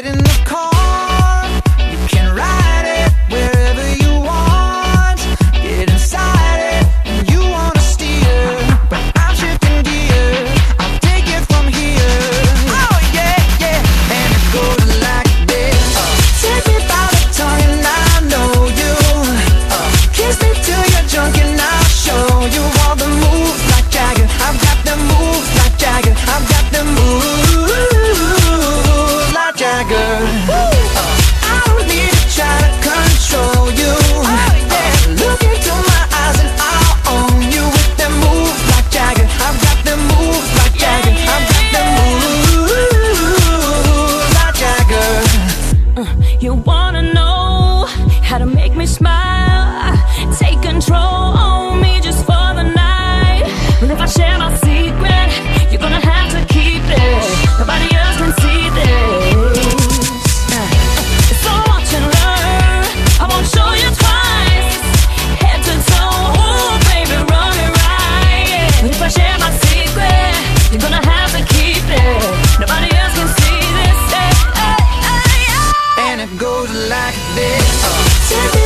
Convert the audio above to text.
get in the car, you can ride it wherever you want. Get inside it and you wanna steer, but I'm shifting gears, I'll take it from here. Oh yeah, yeah, and it goes like this. Take me by the tongue and I know you. Kiss me till you're drunk and I'll show you all the moves like Jagger. I've got the moves like Jagger. I've got the moves like Jagger. I don't need to try to control you. Look into my eyes and I'll own you with them moves like Jagger. I've got them moves like Jagger. I've got them moves like Jagger. You wanna know how to make me smile? Take control on me just for the night. And if I share my secret, you're gonna have to keep it. Nobody else can see this. So watch and learn. I won't show you twice. Head to toe, ooh, baby, run it right. But if I share my secret, you're gonna have to keep it. Nobody else can see this. And it goes like this. Take me